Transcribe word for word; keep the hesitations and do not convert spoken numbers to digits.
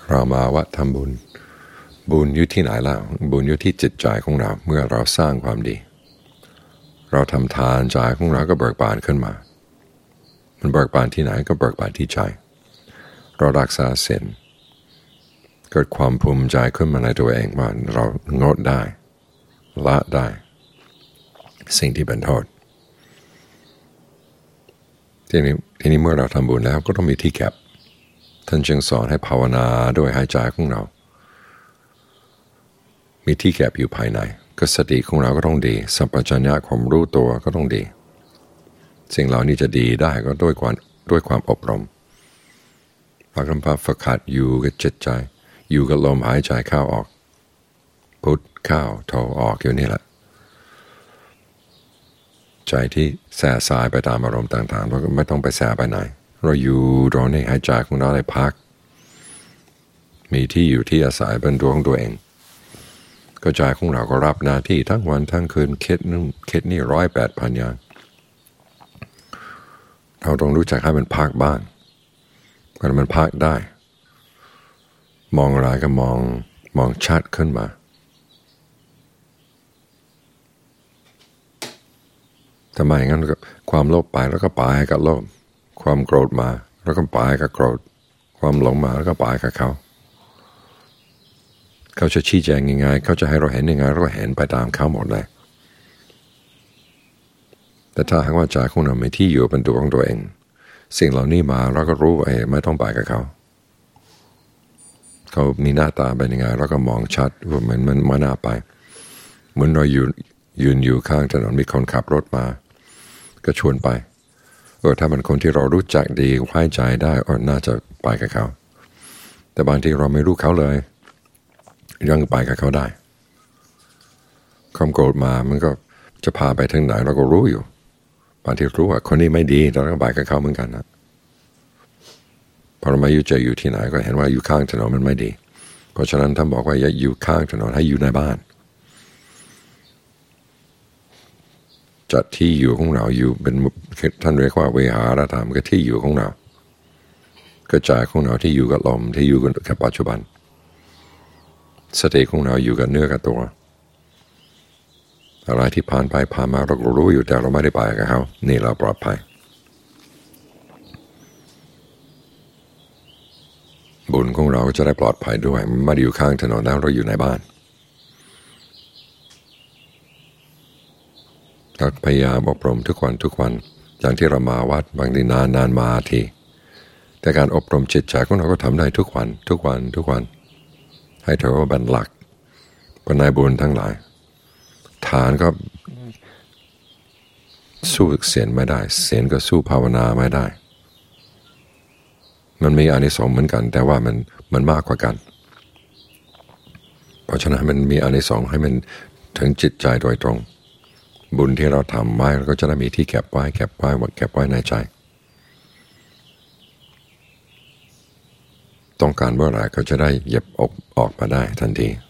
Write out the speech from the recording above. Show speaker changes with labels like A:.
A: เรามาวัดทำบุญบุญอยู่ที่ไหนแล้วบุญอยู่ที่จิตใจของเราเมื่อเราสร้างความดีเราทำทานใจของเราก็เบิกบานขึ้นมามันเบิกบานที่ไหนก็เบิกบานที่ใจเรารักษาศีลเกิดความภูมิใจขึ้นมาในตัวเองว่าเรางดได้ละได้สิ่งที่เป็นโทษทีนี้ทีนี้เมื่อเราทำบุญแล้วก็ต้องมีที่แก็บท่านจึงสอนให้ภาวนาด้วยหายใจของเรามีที่แก็บอยู่ภายในก็สติของเราก็ต้องดีสัมปชัญญะความรู้ตัวก็ต้องดีสิ่งเหล่านี้จะดีได้ก็ด้วยความด้วยความอบรมฝึกทำภาพฝึกหัดอยู่กับจิตใจอยู่กับลมหายใจเข้าออกพุทเข้าโทออกอยู่นี่แหละใจที่แส่สายไปตามอารมณ์ต่างๆเราก็ไม่ต้องไปแส่ไปไหนเราอยู่ตรงนี้หายใจของเราได้พักมีที่อยู่ที่อาศัยเป็นตัวของตัวเองก็ใจของเราก็รับหน้าที่ทั้งวันทั้งคืนคิดนู่นคิดนี่ร้อยแปดพันอย่างเราต้องรู้จักให้มันพักบ้างเพราะมันพักได้มองอะไรก็มองมองชัดขึ้นมาทำไมงั้นความโลภไปแล้วก็ไปกับโลภความโกรธมาแล้วก็ไปกับโกรธความหลงมาแล้วก็ไปกับเขาเขาจะชี้แจงยังไงเขาจะให้เราเห็นยังไงเราก็เห็นไปตามเขาหมดเลยแต่ถ้าหากว่าใจของเราไม่ที่อยู่เป็นตัวของตัวเองสิ่งเหล่านี้มาเราก็รู้ว่าไม่ต้องไปกับเขาเขามีหน้าตาเป็นยังไงเราก็มองชัดว่ามันมันมาหน้าไปเหมือนเราอยู่ยืนอยู่ข้างถนนมีคนขับรถมาก็ชวนไปเออถ้ามันคนที่เรารู้จักดีไว้ใจได้เออน่าจะไปกับเขาแต่บางทีเราไม่รู้เขาเลยยังไปกับเขาได้ความโกรธมามันก็จะพาไปทางไหนเราก็รู้อยู่บางทีรู้ว่าคนนี้ไม่ดีเราก็ไปกับเขาเหมือนกันนะพอเรามาอยู่ใจอยู่ที่ไหนก็เห็นว่าอยู่ข้างถนนมันไม่ดีเพราะฉะนั้นท่านบอกว่าอย่าอยู่ข้างถนนให้อยู่ในบ้านจัดที่อยู่ของเราอยู่เป็นท่านเรียกว่าเวหารธรรมก็ที่อยู่ของเรากระจายของเราที่อยู่กับลมที่อยู่กับปัจจุบันสติของเราอยู่กับเนื้อกับตัวอะไรที่ผ่านไปผ่านมาเราก็รู้อยู่แต่เราไม่ได้ไปกับเขานี่เราปลอดภัยบุญของเราก็จะได้ปลอดภัยด้วยไม่ได้อยู่ข้างถนนแล้วเราอยู่ในบ้านเราพยายามอบรมทุกวันทุกวันอย่างที่เรามาวัดบางทีนานนานมาทีแต่การอบรมจิตใจของเราก็ทำได้ทุกวันทุกวันทุกวันให้ถือว่าเป็นหลักเป็นนายบุญทั้งหลายฐานก็สู้เสียนไม่ได้เสียนก็สู้ภาวนาไม่ได้มันมีอานิสงส์เหมือนกันแต่ว่ามันมันมากกว่ากันเพราะฉะนั้นมันมีอานิสงส์ให้มันถึงจิตใจโดยตรงบุญที่เราทำไว้เราก็จะได้มีที่เก็บไว้เก็บไว้เก็บไว้ในใจต้องการเมื่อไหร่ก็จะได้เย็บออกออกมาได้ทันที